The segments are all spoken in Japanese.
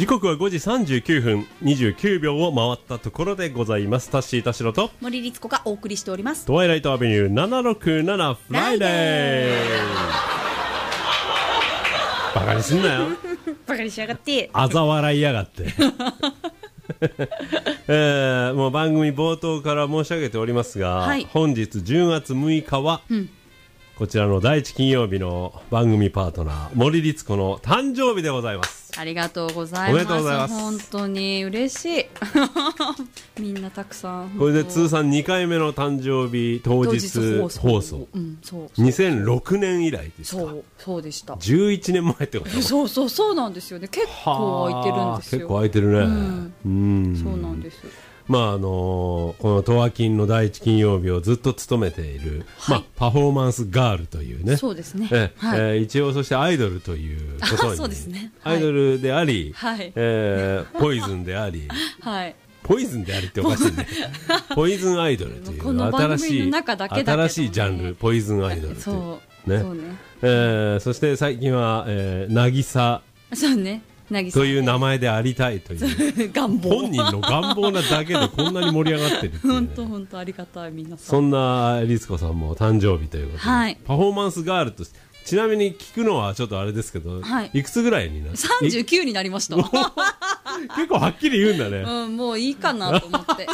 時刻は5時39分29秒を回ったところでございます。タッシー田代と森律子がお送りしております。 トワイライトアベニュー767フライデー。バカにすんなよバカにしやがって、 嘲笑いやがってもう番組冒頭から申し上げておりますが、はい、本日10月6日は、こちらの第一金曜日の番組パートナー森律子の誕生日でございます。 ありがとうございます。 おめでとうございます。 本当に嬉しいみんなたくさん。 これで通算2回目の誕生日当日放送、 そう 2006年以来ですか。 そうでした。 11年前ってこと。 そうなんですよね。結構空いてるんですよ。 結構空いてるね。 そうなんです。 まあこのトワキンの第一金曜日をずっと務めている、パフォーマンスガールというね。 そうですね。 一応そしてアイドルということに、 そうですね。 アイドルであり、ポイズンであり、ポイズンでありっておかしいね。ポイズンアイドルという新しいジャンル、ポイズンアイドルというね。そして最近は渚。 そうね。 という名前でありたいという願望、 本人の願望なだけでこんなに盛り上がってるっていう、ね、 本当ありがたい。皆さんそんな律子さんも誕生日ということで、パフォーマンスガールとして、ちなみに聞くのはちょっとあれですけど、いくつぐらいになる ？39になりました結構はっきり言うんだね。 もういいかなと思って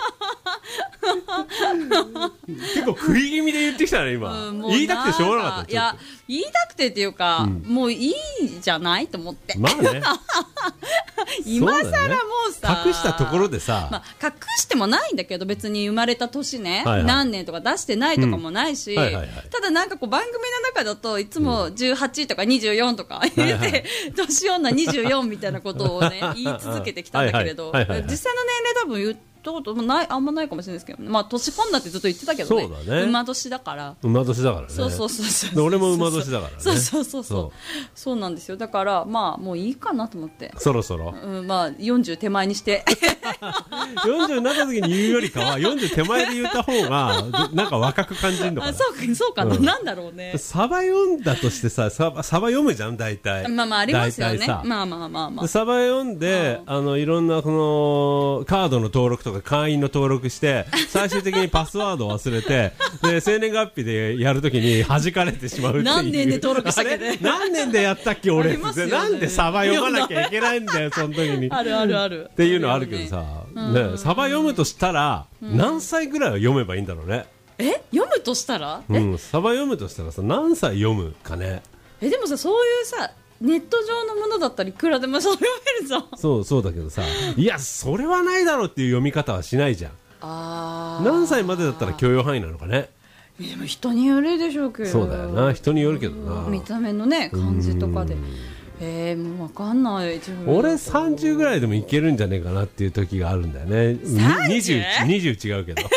結構食い気味で言ってきたね今、言いたくてしょうがなかった。 いや、言いたくてっていうか、もういいじゃないと思って。 まあね今更もうさ、 隠したところでさ、 隠してもないんだけど、別に生まれた年ね、何年とか出してないとかもないし、ただなんかこう番組の中だといつも18とか24とか言って年女24みたいなことをね言い続けてきたんだけれど、実際の年齢多分言ったこともない、あんまないかもしれないですけど、年女ってずっと言ってたけどね。 そうだね。 馬年だから。 馬年だからね。 そう俺も馬年だからね。 そうなんですよ。だからもういいかなと思って。 そろそろ。 40手前にして 40になった時に言うよりかは40手前で言った方がなんか若く感じるのかな。 そうかな、なんだろうね。 サバ読んだとしてさ、サバ読むじゃん大体。 ありますよね。サバ読んでいろんなこのカードの登録とか会員の登録して最終的にパスワードを忘れてで生年月日でやるときに弾かれてしまうっていう。 何年で登録したっけね。 何年でやったっけ俺って、なんでサバ読まなきゃいけないんだよその時に。あるっていうのあるけどさ、サバ読むとしたら何歳ぐらいは読めばいいんだろうね。 読むとしたら、 サバ読むとしたらさ何歳読むかね。 でもさ、そういうさネット上のものだったらいくらでもそれ読めるぞ。そうだけどさ、いやそれはないだろうっていう読み方はしないじゃん。何歳までだったら許容範囲なのかね。 でも人によるでしょうけど。 そうだよな、人によるけどな。 見た目のね感じとかで。もう分かんない。 俺30ぐらいでもいけるんじゃねえかなっていう時があるんだよね。20違うけど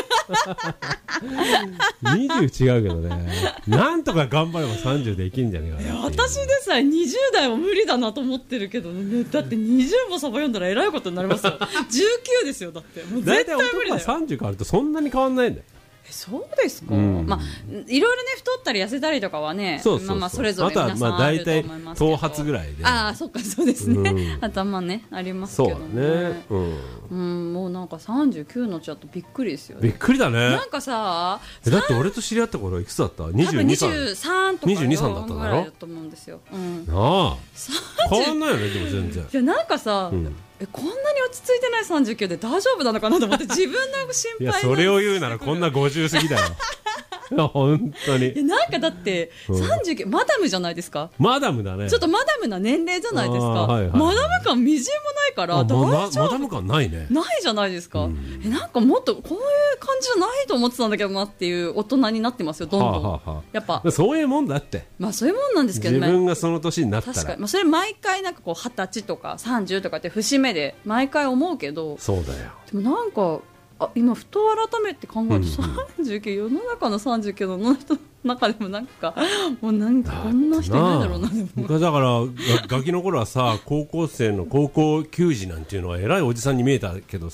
20違うけどね、なんとか頑張れば30でいけるんじゃねえかな。 私でさえ20代は無理だなと思ってるけどね。だって20もサバ読んだらえらいことになりますよ19ですよ。だってもう絶対無理だよ。 大体男は30変わるとそんなに変わんないんだよ。 そうですか。いろいろね太ったり痩せたりとかはね、それぞれ皆さんあると思いますけど。 頭髪ぐらいで。 そうですね。頭ねありますけどね。もうなんか39のちょっとびっくりですよね。 びっくりだね。 なんかさ、 だって俺と知り合った頃いくつだった？23とか 22、 3だったんだろ。 だと思うんですよ。 変わんないよね。でも全然。 いやなんかさ、こんなに落ち着いてない39で大丈夫なのかなと思って自分の心配。 いやそれを言うならこんな50過ぎだよ本当に。 なんかだって39、マダムじゃないですか。 マダムだね。 ちょっとマダムな年齢じゃないですか。マダム感みじんもないから大丈夫。 マダム感ないね。 ないじゃないですか。なんかもっとこういう感じじゃないと思ってたんだけどなっていう大人になってますよどんどん。やっぱそういうもんだって。 そういうもんなんですけどね。 自分がその年になったら。 確かにそれ毎回なんかこう20歳とか30とかって節目で毎回思うけど。 そうだよ。 でもなんか今ふと改めて考えると39、世の中の39の人の中でもなんかもうなんかこんな人いないだろうな。 昔だからガキの頃はさ高校生の高校球児なんていうのは偉いおじさんに見えたけどさ、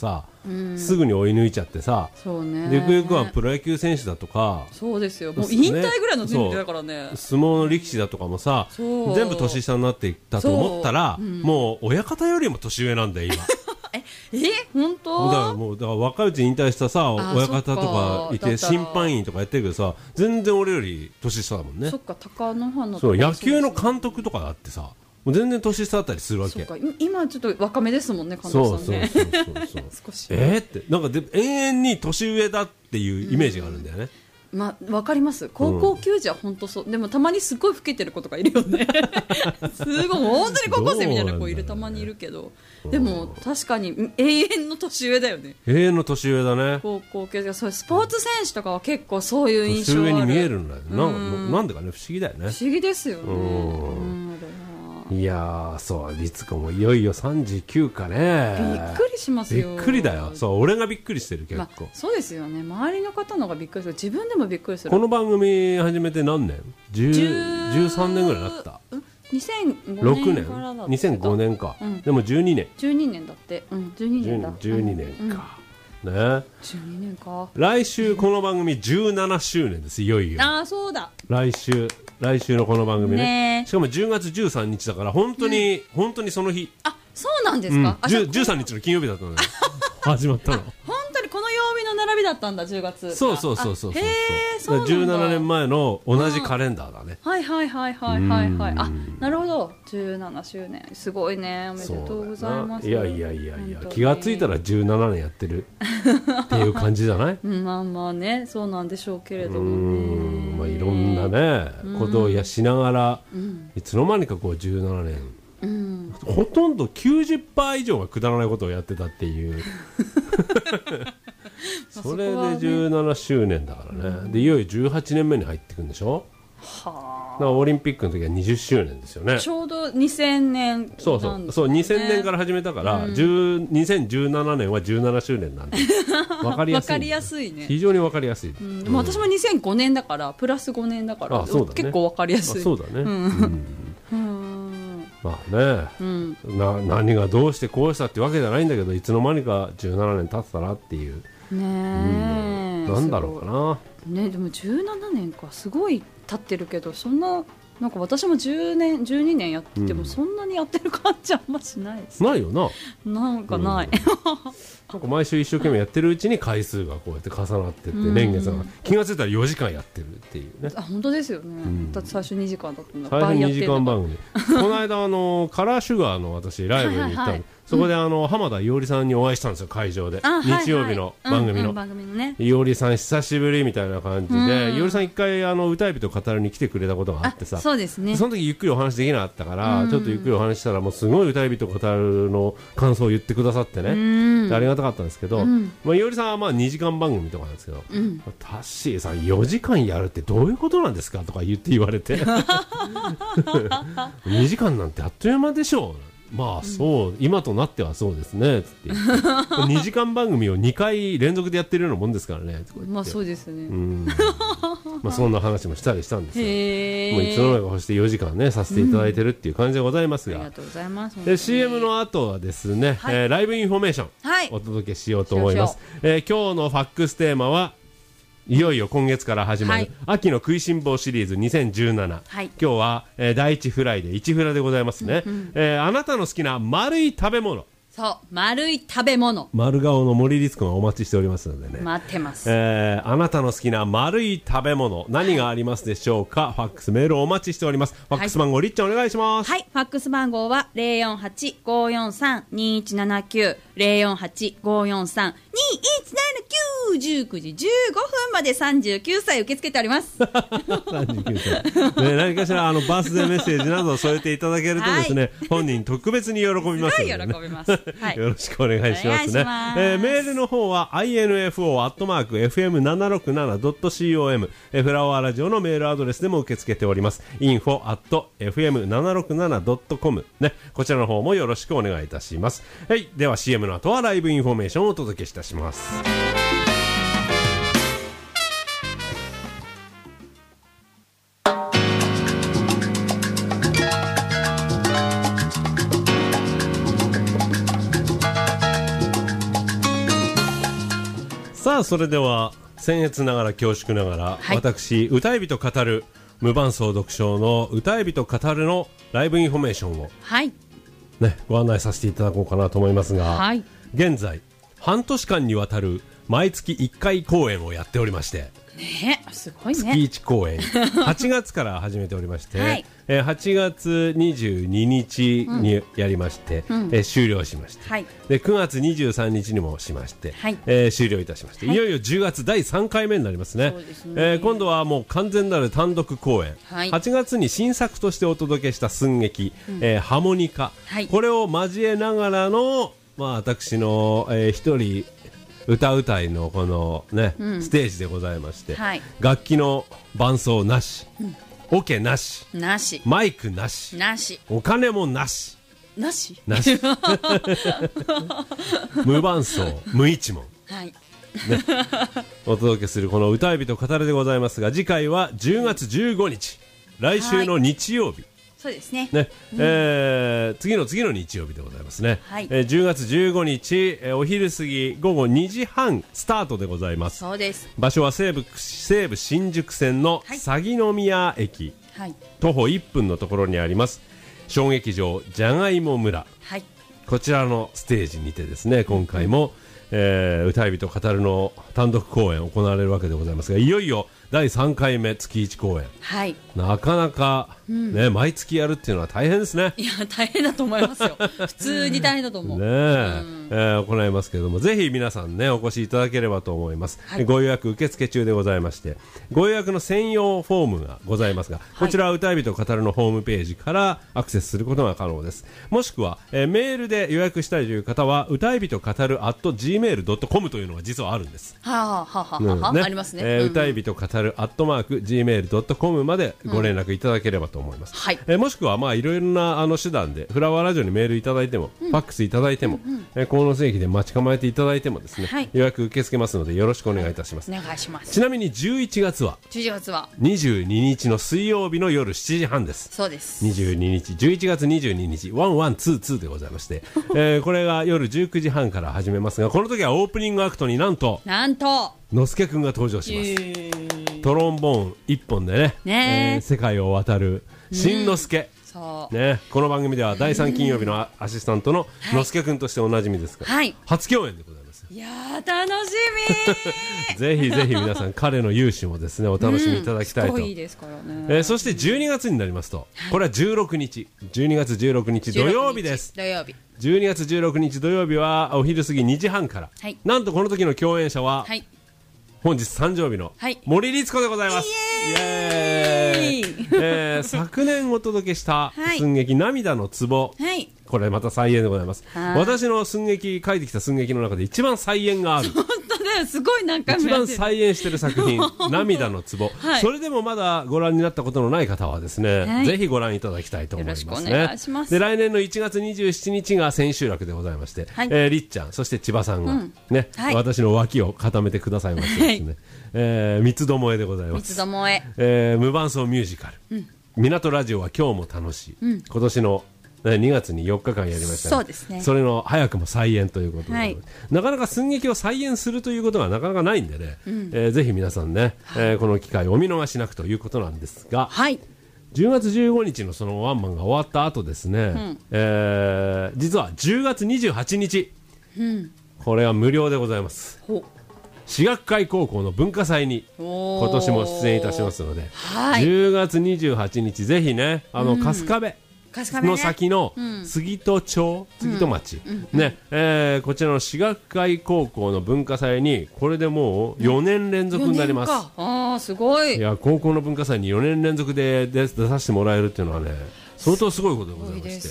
すぐに追い抜いちゃってさ、 そうね、 でゆくゆくはプロ野球選手だとか、 そうですよ、もう引退ぐらいの年齢だからね、 相撲の力士だとかもさ、全部年下になっていったと思ったら、もう親方よりも年上なんだよ今本当？ だから若いうちに引退したさ親方とかいて審判員とかやってるけどさ、全然俺より年下だもんね。 そっか、貴乃花とか、 そう野球の監督とかだってさ、もう全然年下だったりするわけ。 そうか、今ちょっと若めですもんね、監督さんね。 そう少しってなんか永遠に年上だっていうイメージがあるんだよね。 わかります。高校球児は本当そう、でもたまにすごい老けてる子とかいるよねすごい本当に高校生みたいな子いる、たまにいるけど、でも確かに永遠の年上だよね。 永遠の年上だね。 高校球児がそういうスポーツ選手とかは結構そういう印象ある。 年上に見えるんだよ。なんでかね、不思議だよね。 不思議ですよね。 いやー、そう律子もいよいよ39かね。 びっくりしますよ。 びっくりだよ。そう俺がびっくりしてる結構、 そうですよね。周りの方のがびっくりする、自分でもびっくりする。 この番組始めて何年？13年ぐらいになった。 2005年からだった。 2005年か、でも12 年だって、12年だ。 12年か、ね、 12年か。 来週この番組17周年です。いよいよ。 そうだ、 来週のこの番組 ね。しかも10月13日だから本当にその日。 そうなんですか。 13日の金曜日だったのよ始まったの。 本当にこの曜日の並びだったんだ、10月。 そう。 へー、 そうなんだ。17年前の同じカレンダーだね。 はい。なるほど。17周年すごいね。おめでとうございます。 いや気がついたら17年やってるっていう感じじゃない？ まあね、そうなんでしょうけれどもね。 いろんなねことをしながら、いつの間にかこう17年、ほとんど 90% 以上がくだらないことをやってたっていうそれで17周年だからね。でいよいよ18年目に入ってくるんでしょ。だからオリンピックの時は20周年ですよね。 ちょうど2000年。 そう2000年から始めたから、2017年は17周年なんで分かりやすいね。非常に分かりやすい。 でも私も2005年だからプラス5年だから、結構分かりやすい。 そうだね。まあね、何がどうしてこうしたってわけじゃないんだけど、いつの間にか17年経ってたなっていうね。なんだろうかなね。でも17年か、すごい経ってるけど、そんななんか私も10年12年やっててもそんなにやってる感じあんましないです、 ないよな。 なんかない、 なんか毎週一生懸命やってるうちに回数がこうやって重なってって、年月が気がついたら4時間やってるっていうね。 本当ですよね、だって最初2時間だったんだ。 最初2時間番組この間カラーシュガーの私ライブに行ったの、そこで浜田伊織さんにお会いしたんですよ、会場で。日曜日の番組の伊織さん久しぶりみたいな感じで、伊織さん一回歌い人語るに来てくれたことがあってさ、 そうですね。 その時ゆっくりお話できなかったから、ちょっとゆっくりお話したら、もうすごい歌い人語るの感想を言ってくださってね、ありがたかったんですけど、伊織さんはまあ2時間番組とかなんですけど、タッシーさん4時間やるってどういうことなんですかとか言われて2時間なんてあっという間でしょう。まあそう、今となってはそうですねつって2時間番組を2回連続でやってるようなもんですからね。 まあそうですね。 まあそんな話もしたりしたんですよ。もういつの間にかそして4時間ねさせていただいてるっていう感じでございますが、 ありがとうございます。 で CM の後はですね、ライブインフォメーションお届けしようと思います。今日のファックステーマはいよいよ今月から始まる秋の食いしん坊シリーズ2017、今日は、第1フライで1フラでございますね、あなたの好きな丸い食べ物。 そう、丸い食べ物。 丸顔の森律子がお待ちしておりますのでね。 待ってます。 あなたの好きな丸い食べ物、何がありますでしょうか。ファックスメールをお待ちしております。ファックス番号、りっちゃんお願いします。 はい、ファックス番号は 048-543-2179 048-543-2179 19時15分まで39歳受け付けております 39歳、何かしらバースデーメッセージなどを添えていただけるとですね、本人特別に喜びますので、ね、 喜びます、よろしくお願いしますね。メールの方は info@fm767.com フラワーラジオのメールアドレスでも受け付けております。info@fm767.com ね、こちらの方もよろしくお願いいたします。はい、では CM の後はライブインフォメーションをお届けいたします。 さあそれでは僭越ながら恐縮ながら、私歌い人語る無伴奏読書の歌い人語るのライブインフォメーションを、ご案内させていただこうかなと思いますが、現在半年間にわたる毎月1回公演をやっておりまして、 すごいね、 月1公演8月から始めておりまして、8月22日にやりまして、終了しまして、で9月23日にもしまして、終了いたしまして、いよいよ10月第3回目になりますね。今度はもう完全なる単独公演、8月に新作としてお届けした寸劇、ハモニカ、これを交えながらの、私の、一人歌うたいのこのね、ステージでございまして、楽器の伴奏なし、オケなし、マイクなし、お金もなし、無伴奏無一文、お届けするこの歌い人語るでございますが、次回は10月15日、来週の日曜日、 そうですね。 次の日曜日でございますね。10月15日、お昼過ぎ午後2時半スタートでございます。 そうです。 場所は西武新宿線の鷺宮駅、徒歩1分のところにあります小劇場じゃがいも村、こちらのステージにてですね、今回も、歌い人語るの単独公演行われるわけでございますが、いよいよ第3回目月1公演、なかなか、毎月やるっていうのは大変ですね。 いや大変だと思いますよ普通に大変だと思う、 行いますけれども、ぜひ皆さんねお越しいただければと思います。ご予約受付中でございまして、ご予約の専用フォームがございますが、こちらは歌い人語るのホームページからアクセスすることが可能です。もしくは、メールで予約したいという方は歌い人語る @gmail.com というのが実はあるんです。 ありますね。 歌い人語る @gmail.com までご連絡いただければと思います。もしくはいろいろな手段でフラワーラジオにメールいただいても、ファックスいただいても、鴻巣駅で待ち構えていただいてもですね、予約受け付けますのでよろしくお願いいたします。 お願いします。 ちなみに11月は22日の水曜日の夜7時半です。 そうです。 11月22日1122でございまして、これが夜19時半から始めますが、この時はオープニングアクトになんとのすけくんが登場します。トロンボーン一本でね、世界を渡る新之助、この番組では第3金曜日のアシスタントののすけくんとしておなじみですが、初共演でございます。 いやー楽しみぜひぜひ皆さん彼の勇姿もですねお楽しみいただきたいと、 いいですからね。 そして12月になりますと、これは16日12月16日土曜日です。12月16日土曜日はお昼過ぎ2時半から、なんとこの時の共演者は、本日誕生日の森律子でございます。イエーイ昨年お届けした寸劇涙の壺、これまた再演でございます。私の寸劇書いてきた寸劇の中で一番再演がある本当だよ、すごい何回も一番再演してる作品涙の壺、それでもまだご覧になったことのない方はですね、ぜひご覧いただきたいと思いますね。よろしくお願いします。で来年の1月27日が千秋楽でございまして、りっちゃんそして千葉さんがね、私の脇を固めてくださいましてですね、三つどもえでございます。無伴奏ミュージカル、港ラジオは今日も楽しい、今年の2月に4日間やりました、 そうですね。 それの早くも再演ということで、なかなか寸劇を再演するということがなかなかないんでね、ぜひ皆さんね、この機会をお見逃しなくということなんですが、10月15日のそのワンマンが終わった後ですね、実は10月28日、これは無料でございます。私学会高校の文化祭に今年も出演いたしますので、10月28日ぜひね、春日部の先の杉戸町、杉戸町、こちらの私学会高校の文化祭にこれでもう4年連続になります。 すごい。 いや、高校の文化祭に4年連続で出させてもらえるっていうのはね、相当すごいことでございまして、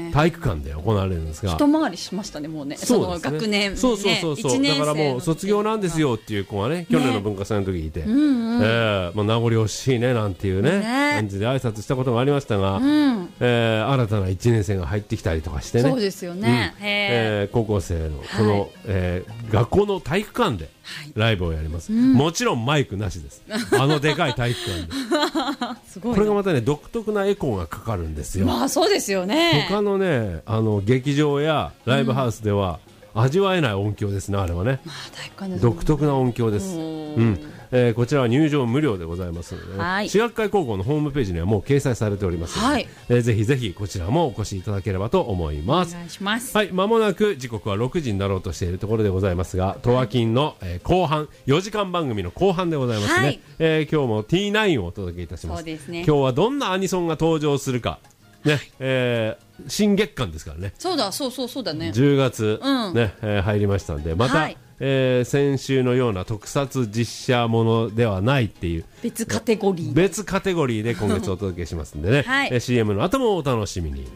体育館で行われるんですが、 一回りしましたね、もうね、その学年ね、 そうだからもう卒業なんですよっていう子がね、去年の文化祭の時にいて、名残惜しいねなんていうね感じで挨拶したことがありましたが、新たな1年生が入ってきたりとかしてね、 そうですよね、 高校生のこの学校の体育館でライブをやります。もちろんマイクなしです。でかい体育館ですごい。これがまたね独特なエコーがかかるんですよ。 そうですよね。 他のね劇場やライブハウスでは、 味わえない音響ですね、あれはね。独特な音響です。こちらは入場無料でございますので、私学会高校のホームページにはもう掲載されておりますので、ぜひぜひこちらもお越しいただければと思います。 お願いします。 はい、間もなく時刻は6時になろうとしているところでございますが、トワキンの、後半4時間番組の後半でございますね。今日も T9 をお届けいたします。そうですね。今日はどんなアニソンが登場するかね、新月間ですからね。 そうだね。 10月、ね、入りましたんで、また、先週のような特撮実写ものではないっていう別カテゴリーで今月お届けしますんでね、CM の後もお楽しみに。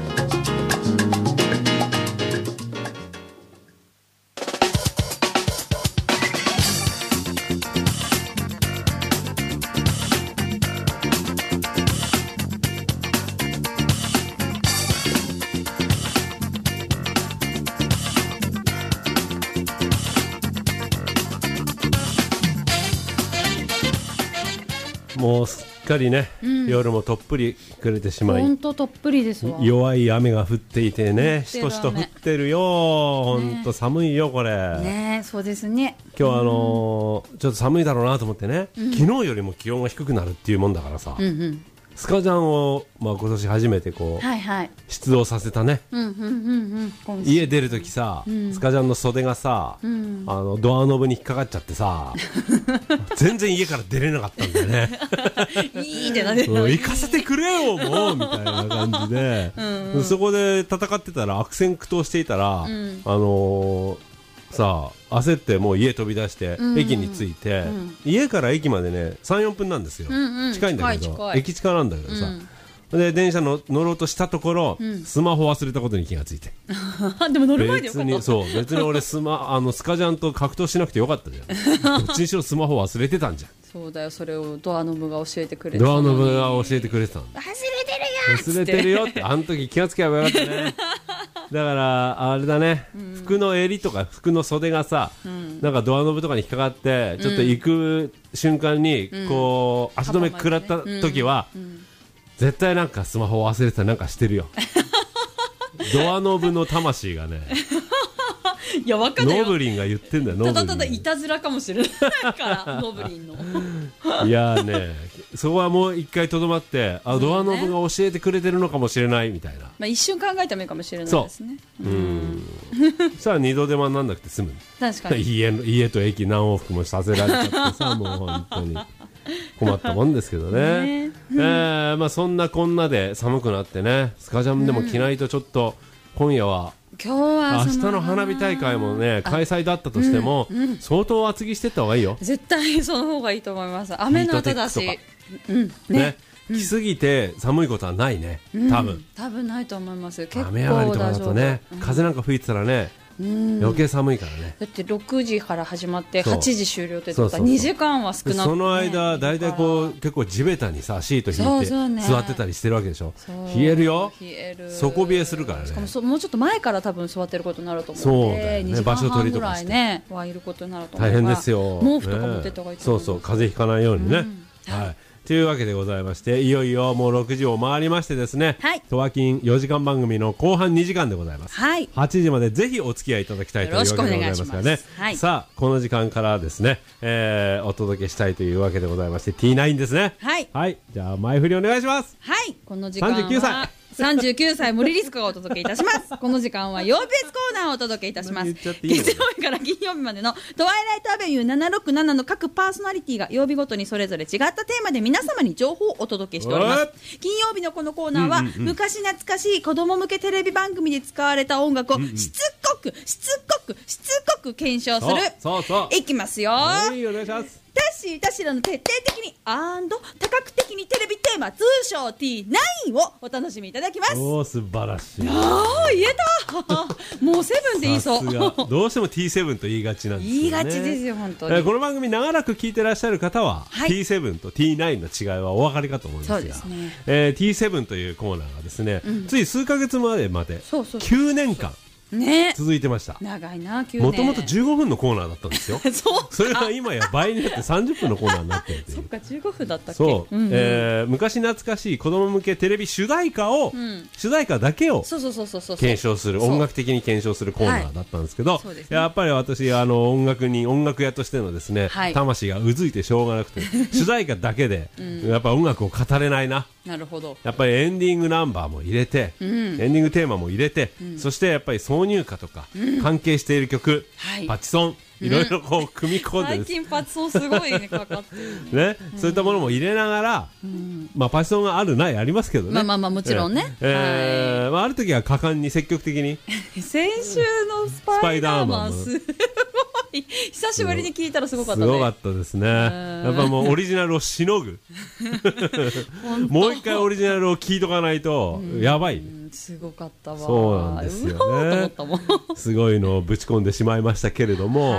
もうすっかりね、夜もとっぷり暮れてしまい、 ほんととっぷりですわ。 弱い雨が降っていてね、しとしと降ってるよ。ほんと寒いよこれね。そうですね。 今日はちょっと寒いだろうなと思ってね、昨日よりも気温が低くなるっていうもんだからさ、スカジャンを、今年初めてこう、出動させたね。家出るときさ、スカジャンの袖がさ、ドアノブに引っかかっちゃってさ、全然家から出れなかったんだよね。 いいってなって行かせてくれよもうみたいな感じで、そこで戦ってたら、悪戦苦闘していたら、さあ焦ってもう家飛び出して駅に着いて、家から駅までね 3,4 分なんですよ。近いんだけど、駅近なんだけどさ、で電車乗ろうとしたところ、スマホ忘れたことに気がついてでも乗る前でよかった。 別に俺スカジャンと格闘しなくてよかったじゃん。どっちにしろスマホ忘れてたんじゃん。 そうだよ、それをドアノブが教えてくれてた。 ドアノブが教えてくれてたんだ。 忘れてるよってあの時気がつけばよかったね。だからあれだね、服の襟とか服の袖がさ、なんかドアノブとかに引っかかってちょっと行く瞬間にこう足止め食らった時は、絶対なんかスマホ忘れてたりなんかしてるよ。ドアノブの魂がね。 いや、わかんないよ。 ノブリンが言ってんだよ。 ただただいたずらかもしれないからノブリンの。 いやね、そこはもう一回とどまって、ドアノブが教えてくれてるのかもしれないみたいな。 まあ一瞬考えてもいいかもしれないですね。 そしたら二度手間になんなくて済む。 確かに。 家と駅何往復もさせられちゃってさ、もう本当に困ったもんですけどね。まあそんなこんなで寒くなってね、スカジャンでも着ないとちょっと今夜は。明日の花火大会もね開催だったとしても、相当厚着してった方がいいよ。 絶対その方がいいと思います。雨の後だし、 ね、着すぎて寒いことはないね。多分ないと思います。結構雨上がりとかだとね、風なんか吹いてたらね、余計寒いからね。 だって6時から始まって8時終了って言ったら2時間は少なくて、 その間だいたいこう結構地べたにさシート引いて座ってたりしてるわけでしょ。冷えるよ。底冷えするからね。 しかももうちょっと前から多分座ってることになると思うので、2時間半ぐらいねはいることになると思う。 大変ですよ。 毛布とか持ってった方がいいと思う。 そう風邪ひかないようにね。はい。というわけでございまして、いよいよもう6時を回りましてですね、トワキン4時間番組の後半2時間でございます。8時までぜひお付き合いいただきたいというわけでございますからね。さあこの時間からですね、お届けしたいというわけでございまして、 T9 ですね。はい、じゃあ前振りお願いします。 はい、この時間は39歳森リスコがお届けいたします。この時間は曜日別コーナーをお届けいたします。月曜日から金曜日までのトワイライトアベニュー767の各パーソナリティが曜日ごとにそれぞれ違ったテーマで皆様に情報をお届けしております。金曜日のこのコーナーは、昔懐かしい子供向けテレビ番組で使われた音楽をしつこく検証する。いきますよ。 はい、お願いします。 タシラの徹底的に多角的にテレビテーマ通称 T9 をお楽しみいただきます。 おー、素晴らしい。 言えたもうセブンで言いそう。 どうしても T7 と言いがちなんですよね。 言いがちですよ本当に。 この番組長らく聞いてらっしゃる方は、T7 と T9 の違いはお分かりかと思うんですが、そうですね。T7 というコーナーがですね、つい数ヶ月前まで9年間続いてました。 長いな、9年。 もともと15分のコーナーだったんですよ。それが今や倍になって30分のコーナーになってるっていう。 そっか、15分だったっけ。 そう、昔懐かしい子供向けテレビ主題歌だけを検証する、音楽的に検証するコーナーだったんですけど、やっぱり私音楽屋としてのですね、魂がうずいてしょうがなくて、主題歌だけでやっぱ音楽を語れないな。 なるほど。 やっぱりエンディングナンバーも入れて、エンディングテーマも入れて、そしてやっぱり挿入歌とか関係している曲、パチソンいろいろこう組み込んで、 最近パチソンすごいねかかってるね。 そういったものも入れながら、まあパチソンがあるないありますけどね。 まあもちろんね。 ある時は果敢に積極的に。 先週のスパイダーマンすごい久しぶりに聞いたらすごかったね。 すごかったですね。やっぱもうオリジナルをしのぐ。もう一回オリジナルを聞いとかないとやばい。 すごかったわ。 そうなんですよね。すごいのをぶち込んでしまいましたけれども、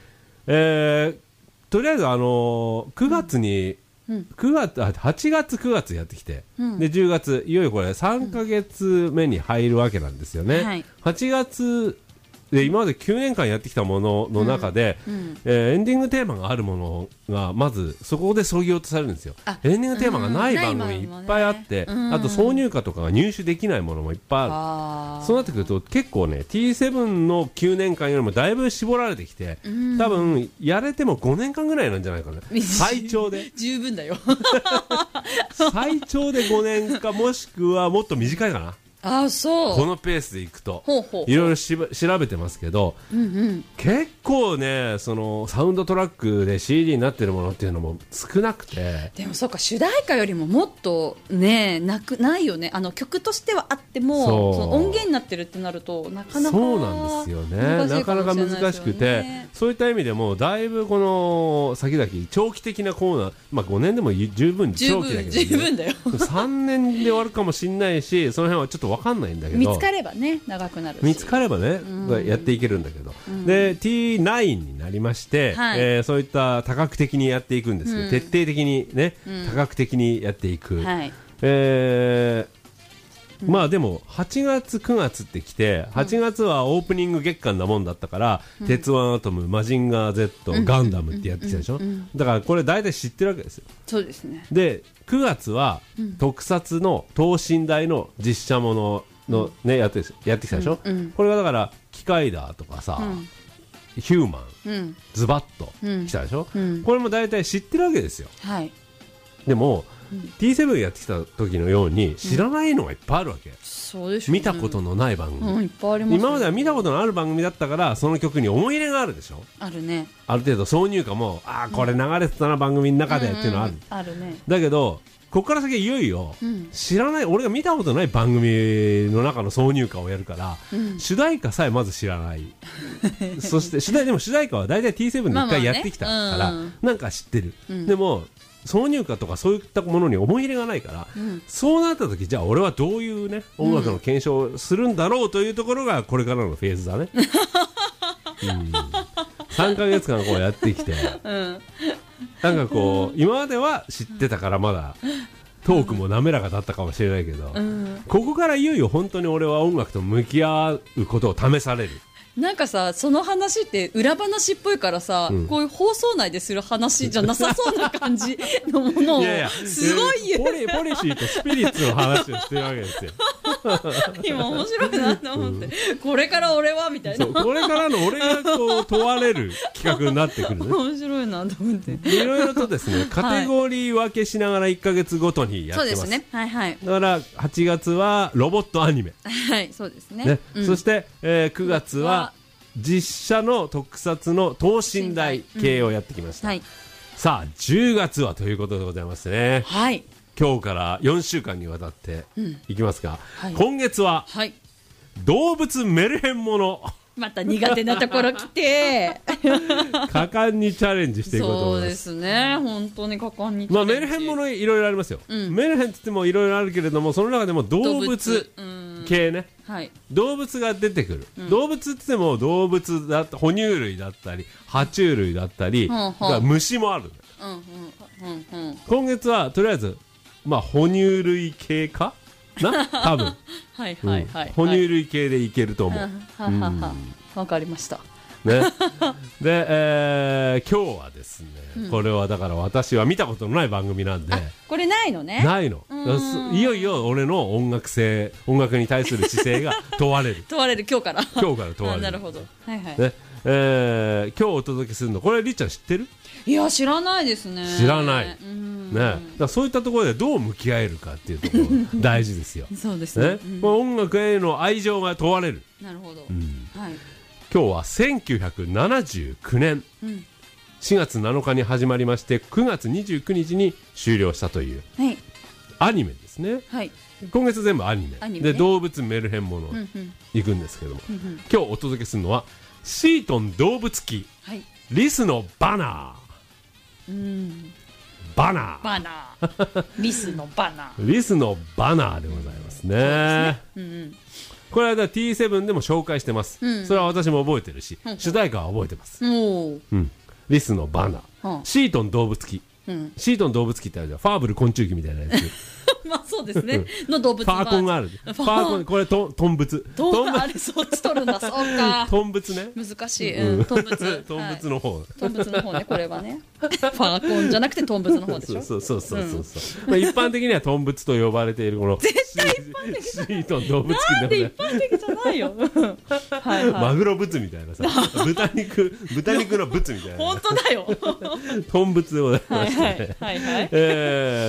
とりあえず9月に8月9月やってきて、で10月いよいよこれ3ヶ月目に入るわけなんですよね。8月で今まで9年間やってきたものの中で、エンディングテーマがあるものがまずそこで削ぎ落とされるんですよ。エンディングテーマがない番組いっぱいあって、あと挿入歌とかが入手できないものもいっぱいある。そうなってくると結構ね T7 の9年間よりもだいぶ絞られてきて、多分やれても5年間ぐらいなんじゃないかな、最長で。 十分だよ最長で5年かもしくはもっと短いかな。 そうこのペースでいくといろいろ調べてますけど、結構ねそのサウンドトラックで CD になってるものっていうのも少なくて。 でもそうか、主題歌よりももっとねないよね。曲としてはあってもその音源になってるってなるとなかなかそうなんですよね。なかなか難しくて、そういった意味でもだいぶこの先々長期的なコーナー、まあ5年でも十分長期だけど、 十分だよ 3年で終わるかもしれないし、その辺はちょっと分かんないんだけど、 見つかればね長くなるし、 見つかればね、やっていけるんだけど、で T9 になりまして、そういった多角的にやっていくんですけど、徹底的にね、多角的にやっていく、まあでも8月9月ってきて、8月はオープニング月間なもんだったから、鉄腕アトム、マジンガー Z、ガンダムってやってきたでしょ。だからこれ大体知ってるわけですよ。 そうですね。 で9月は特撮の等身大の実写もののね、やってきたでしょ。これがだからキカイダーとかさ、ヒューマン、ズバッと来たでしょ。これも大体知ってるわけですよ。でもT7 やってきた時のように知らないのがいっぱいあるわけ。 そうでしょうね。 見たことのない番組、 いっぱいありますね。 今までは見たことのある番組だったからその曲に思い入れがあるでしょ。 あるね。 ある程度挿入歌もこれ流れてたな番組の中でっていうのはある。 あるね。だけどここから先いよいよ知らない、俺が見たことない番組の中の挿入歌をやるから、主題歌さえまず知らないそしてでも主題歌は大体 T7 で1回やってきたからなんか知ってる。でも挿入歌とかそういったものに思い入れがないから、そうなった時じゃあ俺はどういうね音楽の検証をするんだろうというところがこれからのフェーズだね。3ヶ月間こうやってきて、なんかこう今までは知ってたからまだトークも滑らかだったかもしれないけど、ここからいよいよ本当に俺は音楽と向き合うことを試される。 なんかさ、その話って裏話っぽいからさ、こういう放送内でする話じゃなさそうな感じのものをすごい言う。 ポリシーとスピリッツの話をしてるわけですよ。 今面白いなと思って、これから俺はみたいな。 これからの俺がこう問われる企画になってくるね。 面白いなと思って。 いろいろとですね、カテゴリー分けしながら1ヶ月ごとにやってます。 そうですね。はいはい。 だから8月はロボットアニメ。 はい、そうですね。 そして、9月は実写の特撮の等身大系をやってきました。さあ10月はということでございますね。今日から4週間にわたっていきますが、今月は動物メルヘンもの。 また苦手なところ来て果敢にチャレンジしていこうと思います。 そうですね、本当に果敢にチャレンジ。 メルヘンものいろいろありますよ。メルヘンって言ってもいろいろあるけれども、その中でも動物系ね、動物が出てくる、動物って言っても動物だった哺乳類だったり爬虫類だったり、虫もある。今月はとりあえず哺乳類系かな多分はいはいはい、 哺乳類系でいけると思う。 わかりましたね、で、今日はですね、これはだから私は見たことのない番組なんで、 これないのね。 ないの。いよいよ俺の音楽に対する姿勢が問われる問われる今日から問われるなるほど、はいはい、 ね、今日お届けするのこれりっちゃん知ってる？ いや知らないですね。 知らない、ね、だからそういったところでどう向き合えるかっていうところ大事ですよそうですね、 音楽への愛情が問われる。 なるほど、はい、 今日は1979年、4月7日に始まりまして9月29日に終了したという、はい、アニメですね、はい、今月全部アニメ、ね、で動物メルヘンもの行くんですけども、今日お届けするのはシートン動物記、はい、リスのバナー、バナーリスのバナーリスのバナーでございますね。これは T7 でも紹介してます、それは私も覚えてるし、主題歌は覚えてます、リスのバナー、シートン動物記、シートン動物記ってあるじゃん、ファーブル昆虫記みたいなやつまあそうですね、の動物ファーコンがある。ファーコン、これトンブツ。 あれそっち取るんだ、そうか。 トンブツね。 難しい。トンブツ。 トンブツの方。 トンブツの方ね、これはね。ファーコンじゃなくてトンブツの方でしょ。 そう。まあ一般的にはトンブツと呼ばれているこの絶対一般的シートン動物記なんで一般的じゃないよ。 マグロブツみたいなさ、豚肉のブツみたいな。 本当だよ。 トンブツでございまして。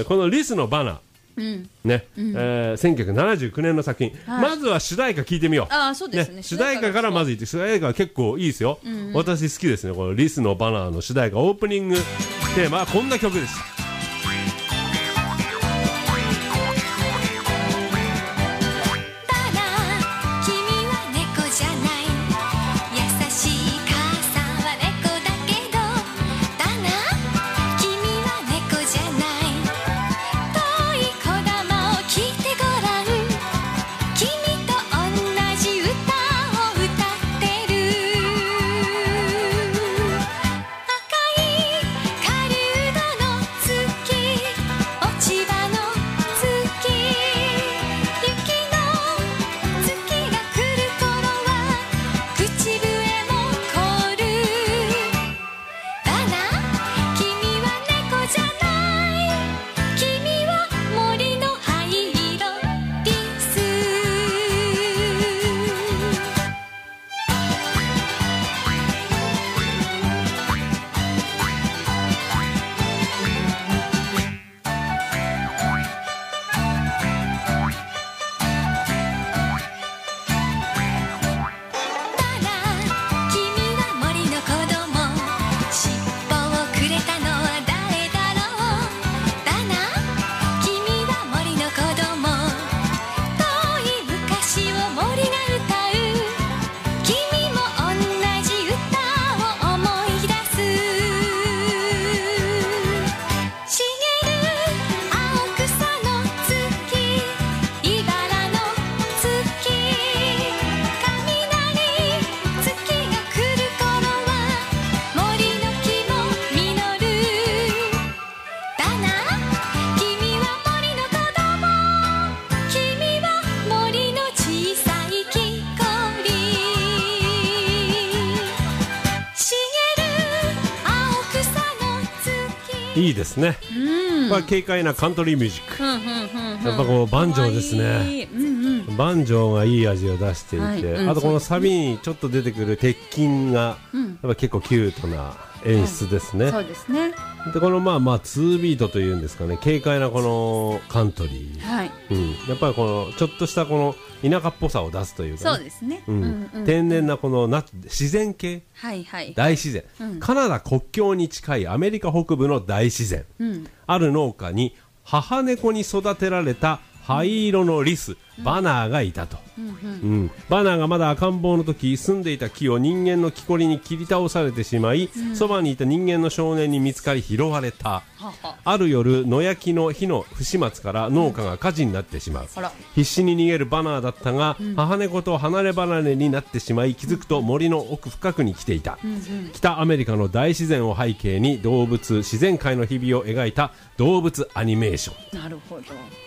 このリスのバナー。ね、1979年の作品、まずは主題歌聞いてみよう。 そうですね、 主題歌からまずいって、主題歌は結構いいですよ、私好きですね。このリスのバナーの主題歌、オープニングテーマはこんな曲です。いいですね、まあ、軽快なカントリーミュージック、やっぱこうバンジョーですね、バンジョーがいい味を出していて、あとこのサビにちょっと出てくる鉄筋がやっぱ結構キュートな演出ですね、 そうですね。 でこのまあ2ビートというんですかね、軽快なこのカントリー、やっぱりこのちょっとしたこの田舎っぽさを出すというか、 そうですね、 天然なこの自然系、大自然、カナダ国境に近いアメリカ北部の大自然、ある農家に母猫に育てられた灰色のリス、バナーがいたと、バナーがまだ赤ん坊の時、住んでいた木を人間の木こりに切り倒されてしまい、そばにいた人間の少年に見つかり拾われた。ある夜、野焼きの火の不始末から農家が火事になってしまう。必死に逃げるバナーだったが、母猫と離れ離れになってしまい、気づくと森の奥深くに来ていた。北アメリカの大自然を背景に動物自然界の日々を描いた動物アニメーション。 なるほど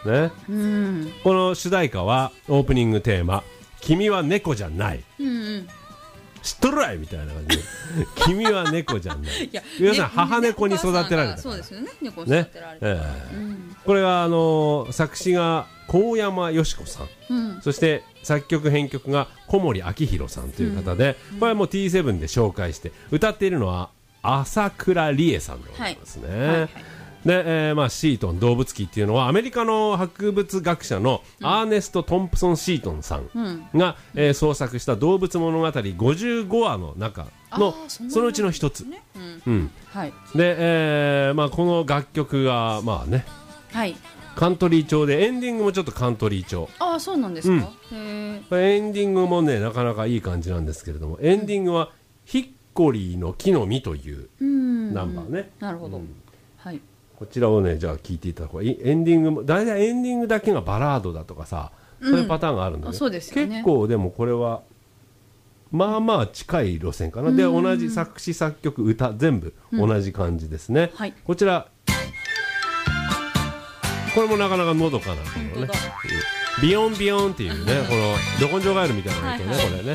ね。この主題歌はオープニングテーマ「君は猫じゃない」知っとるわいみたいな感じで君は猫じゃない。要するに母猫に育てられた。 そうですよね。猫に育てられた。 これが作詞が高山よし子さん、そして作曲編曲が小森明宏さんという方で、これはもう T7 で紹介して歌っているのは朝倉理恵さんでございますね。で、シートン動物記っていうのはアメリカの博物学者のアーネスト・トンプソン・シートンさんが、創作した動物物語55話の中のそのうちの一つ。で、この楽曲がカントリー調でエンディングもちょっとカントリー調。 ああ、そうなんですか。 エンディングもねなかなかいい感じなんですけれども、エンディングはヒッコリーの木の実というナンバーね。 なるほど。 こちらをねじゃあ聞いていただこう。エンディングもだいたいエンディングだけがバラードだとかさ、そういうパターンがあるんだけど、結構でもこれはまあまあ近い路線かな。で同じ作詞作曲歌全部同じ感じですね。こちらこれもなかなかのどかなこのね、ビヨンビヨンっていうね、このど根性ガエルみたいな音ね、これね。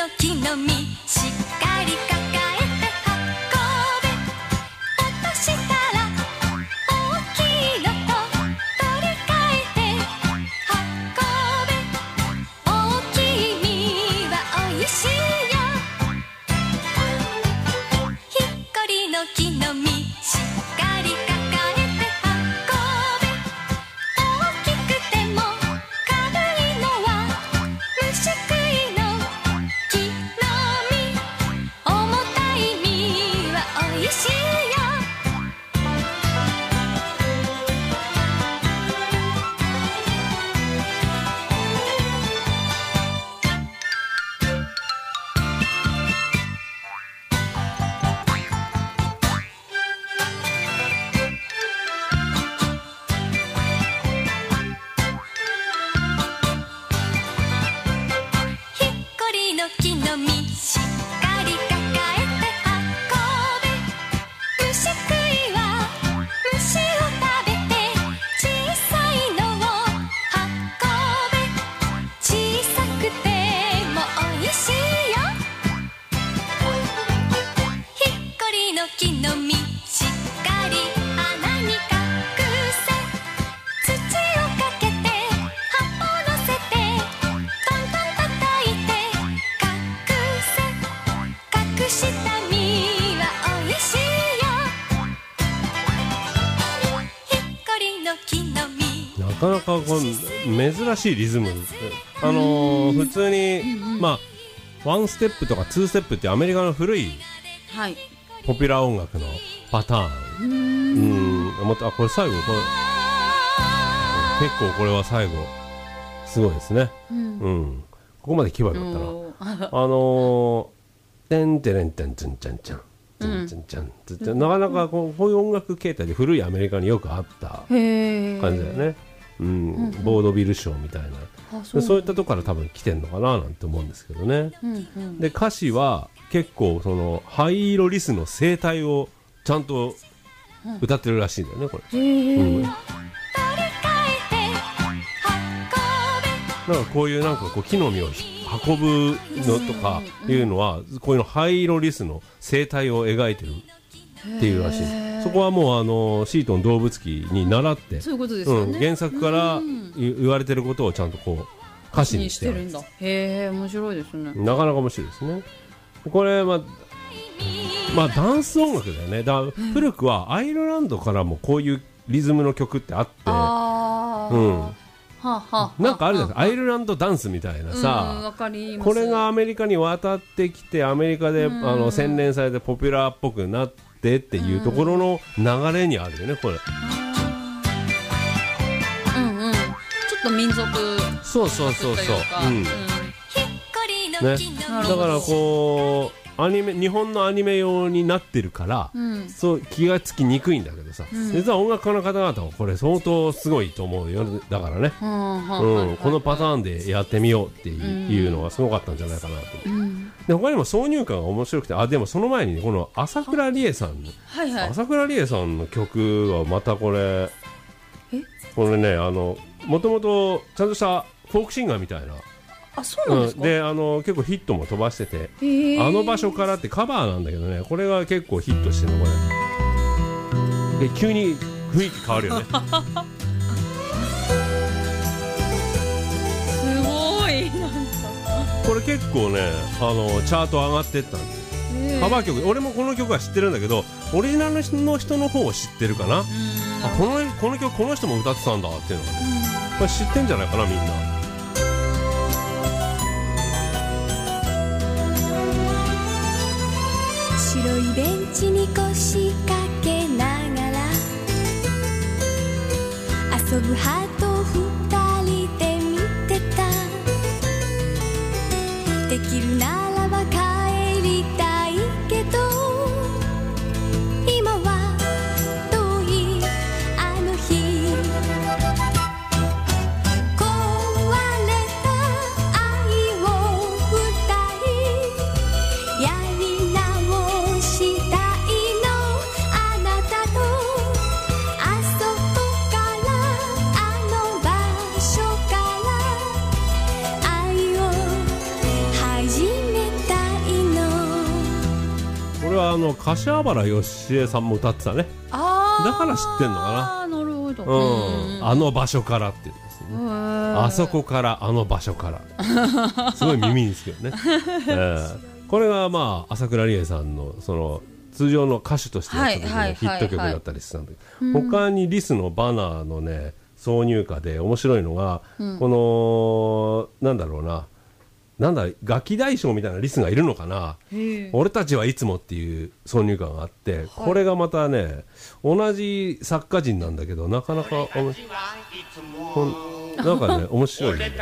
なかなかこう珍しいリズム、普通に、ワンステップとかツーステップってアメリカの古いポピュラー音楽のパターン。これ最後結構これは最後すごいですね。ここまで聞けばよかったな。てんてれんてんつんちゃんちゃんなかなかこういう音楽形態で古いアメリカによくあった感じだよね。ボードビル賞みたいな、そういったとこから多分来てんのかななんて思うんですけどね。で歌詞は結構その灰色リスの生態をちゃんと歌ってるらしいんだよね、これ。なんかこういうなんかこう木の実を運ぶのとかいうのはこういうの灰色リスの生態を描いてるっていうらしい。そこはもうシートン動物記に習って、 そういうことですよね。 原作から言われてることをちゃんとこう歌詞にしてるんだ。へえ、面白いですね。 なかなか面白いですね。これダンス音楽だよね。だから古くはアイルランドからもこういうリズムの曲ってあって、なんかあるじゃないですか、アイルランドダンスみたいなさ、これがアメリカに渡ってきてアメリカで洗練されてポピュラーっぽくなってっていうところの流れにあるよね、これ。ちょっと民族そうね、だからこう日本のアニメ用になってるから、そう気がつきにくいんだけどさ、実は音楽家の方々はこれ相当すごいと思うよ。だからね、このパターンでやってみようっていうのがすごかったんじゃないかなと。で他にも挿入歌が面白くて、でもその前に、ね、この朝倉理恵さん、朝倉理恵さんの曲はまたこれねもともとちゃんとしたフォークシンガーみたいな。 あ、そうなんですか。 で結構ヒットも飛ばしてて、あの場所からってカバーなんだけどね、これが結構ヒットしてるのこれ。で急に雰囲気変わるよね。 すごい。 これ結構ねチャート上がってったんですよ。カバー曲、俺もこの曲は知ってるんだけど、オリジナルの人の方を知ってるかな。あ、この曲この人も歌ってたんだっていうのがね、これ知ってんじゃないかなみんな。 白いベンチに腰掛けながら遊ぶハートを二人で見てた。できるならば帰りたいけど今は遠いあの日壊れた愛を二人やり直したいの。あなたとあそこからあの場所から愛を始めたいの。 これは柏原芳恵さんも歌ってたね。だから知ってんのかな。 あ、なるほど。 あの場所からって言うんですよね。あそこからあの場所からすごい耳につくよね。これがまあ朝倉理恵さんのその通常の歌手としてやった時のヒット曲だったりしたんだけど、他にリスのバナーのね挿入歌で面白いのが、このなんだろうな、なんだガキ大将みたいなリスがいるのかな。俺たちはいつもっていう挿入歌があって、これがまたね同じ作家陣なんだけど、なかなかなんかね面白いんだよね。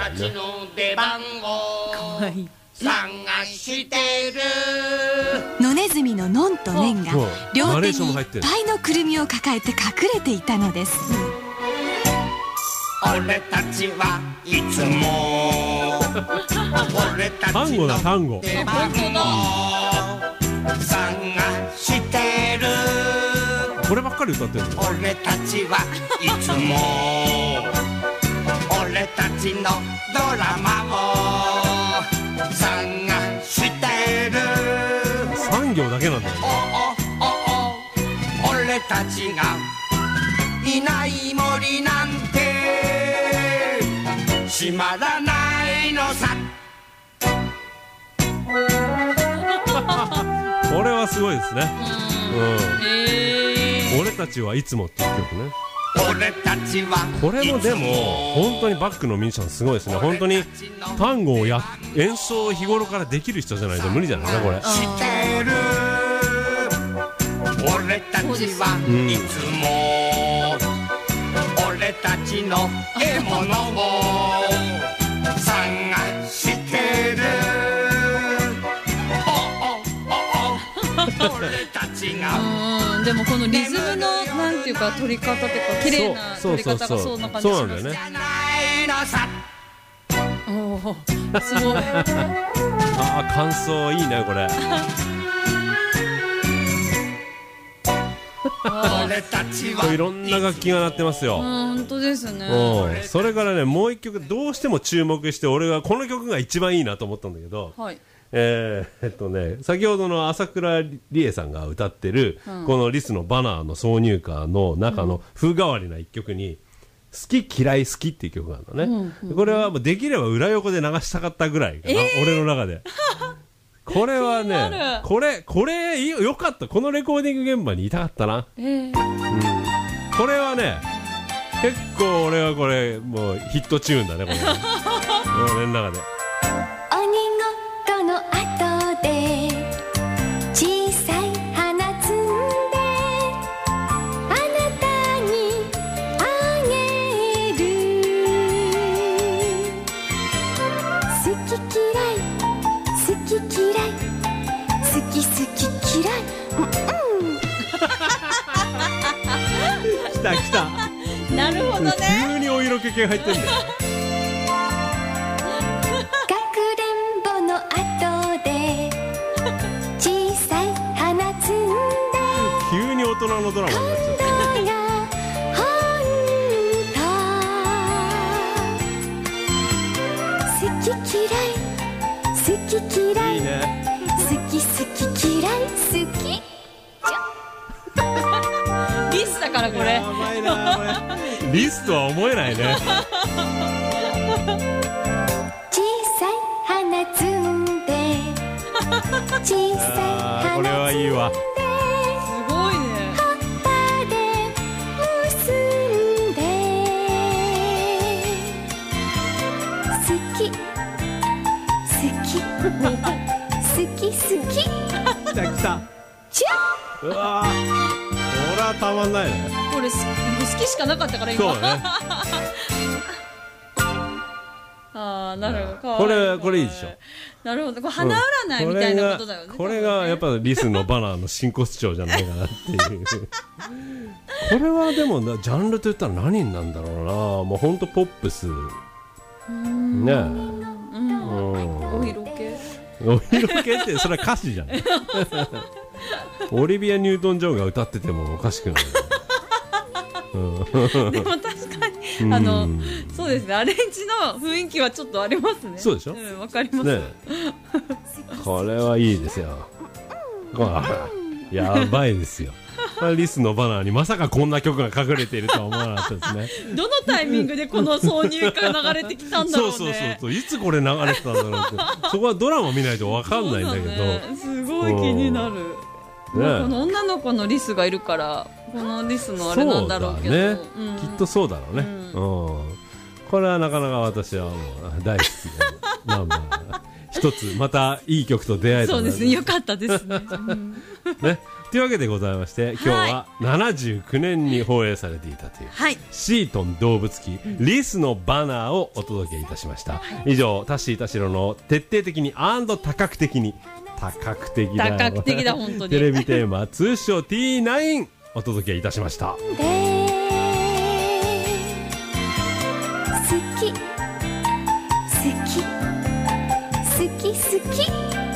かわいい。 探してる野ネズミのノンとネンが両ナレ手にいっーションも入ってるぱいのくるみを抱えて隠れていたのです。 俺たちはいつも俺た単語ちのだ単語。 出番を探してる。 こればっかり歌ってるの。 俺たちはいつも俺たちのドラマを探してる。 3行だけなんだよね。 俺たちがいない森なんて閉まらないのさ。 これはすごいですね。俺たちはいつもっていう曲ね。 俺たちはこれもでも本当にバックのミュージシャンすごいですね。本当に単語を演奏を日頃からできる人じゃないと無理じゃないかこれ。 してる。俺たちはいつも俺たちの獲物を探してる。俺たちがでもこのリズムのなんていうか取り方っていうか綺麗な取り方がそんな感じします。 そうなんだよね。 おーすごい。 感想いいねこれ。 俺たちはいろんな楽器が鳴ってますよ。 本当ですね。 それからねもう一曲どうしても注目して、俺はこの曲が一番いいなと思ったんだけど、 はい、 先ほどの朝倉理恵さんが歌ってる、このリスのバナーの挿入歌の中の風変わりな一曲に好き嫌い好きっていう曲があるのね。これはもうできれば裏横で流したかったぐらいかな、俺の中で。これはねこれよかった。このレコーディング現場にいたかったな。これはね結構俺はこれもうヒットチューンだねこれ。俺の中で鬼ごっこの後で小さい花摘んであなたにあげる。好き嫌い好き嫌い好き好き嫌い来た来た。 なるほどね。 急にお色気系入ってんだよ。 かくれんぼの後で小さい花摘んで急に大人のドラマになっちゃった。 今度が本当嫌いいいね。 好き好き嫌い好きリスだからこれ。 やばいなこれ。リスとは思えないね。 小さい花摘んで小さいこれ花はいいわ。 すごいね。 葉っぱで結んで好き好き好き来た来た。 チュうわー、これはたまんないね。 これ好きしかなかったから今。 そうだね。 ああ、なるほど。 これいいでしょ。 なるほど。これ花占いみたいなことだよね。 これがやっぱリスのバナーの真骨頂じゃないかなっていう。これはでもジャンルといったら何になんだろうな。もうほんとポップス。ねえ。 お色気。 お色気ってそれは歌詞じゃん。オリビア・ニュートン・ジョンが歌っててもおかしくない。 でも確かにそうですね、アレンジの雰囲気はちょっとありますね。 そうでしょ。 わかります。 これはいいですよ。やばいですよ。リスのバナーにまさかこんな曲が隠れているとは思わなかったですね。 どのタイミングでこの挿入歌が流れてきたんだろうね。 そういつこれ流れてたんだろうって。そこはドラマ見ないとわかんないんだけど。 すごい気になる。この女の子のリスがいるからこのリスのあれなんだろうけど、 ね、きっとそうだろうね。これはなかなか私はもう大好きで、一つまたいい曲と出会えた。 そうですね、よかったですね。 ね。というわけでございまして、今日は79年に放映されていたという、シートン動物記リスのバナーをお届けいたしました。以上、タッシー田代の徹底的に多角的に多角的だ本当にテレビテーマ通称 T9 お届けいたしました。 好き好き好き好き